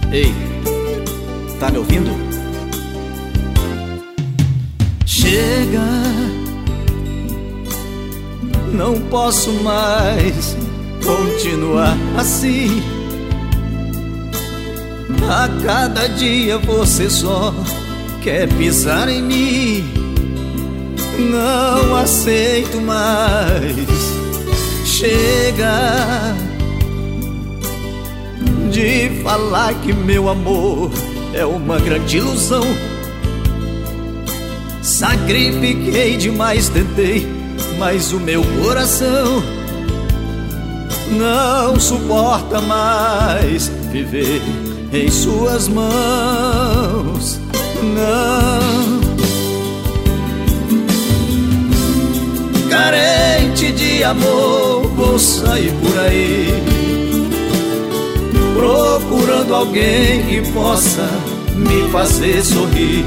Ei, tá me ouvindo? Chega, não posso mais continuar assim. A cada dia você só quer pisar em mim. Não aceito mais. Chega de falar que meu amor é uma grande ilusão. Sacrifiquei demais, tentei, mas o meu coração não suporta mais viver em suas mãos. Não. Carente de amor, vou sair por aí procurando alguém que possa me fazer sorrir.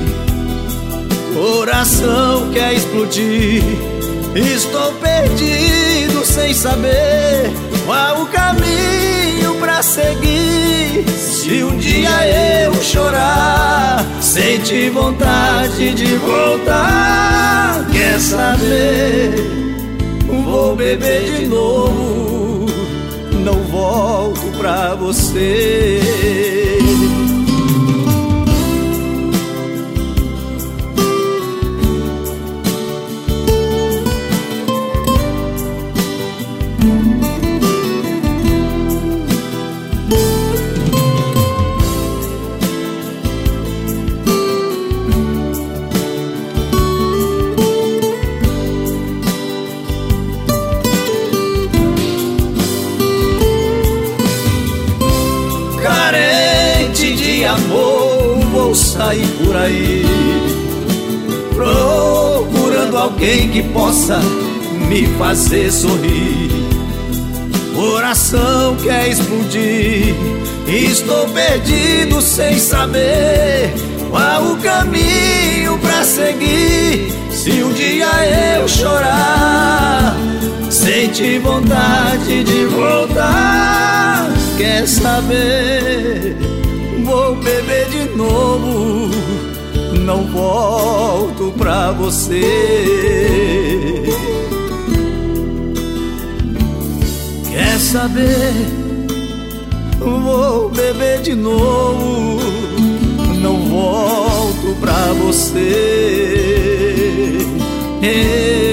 Coração quer explodir, estou perdido sem saber qual o caminho pra seguir. Se um dia eu chorar, senti vontade de voltar. Quer saber? Vou beber de novo, não volto pra você. Carente de amor, vou sair por aí procurando alguém que possa me fazer sorrir. Coração quer explodir, estou perdido sem saber qual o caminho pra seguir. Se um dia eu chorar, senti vontade de voltar. Quer saber? Vou beber de novo, não volto pra você. Quer saber? Vou beber de novo, não volto pra você.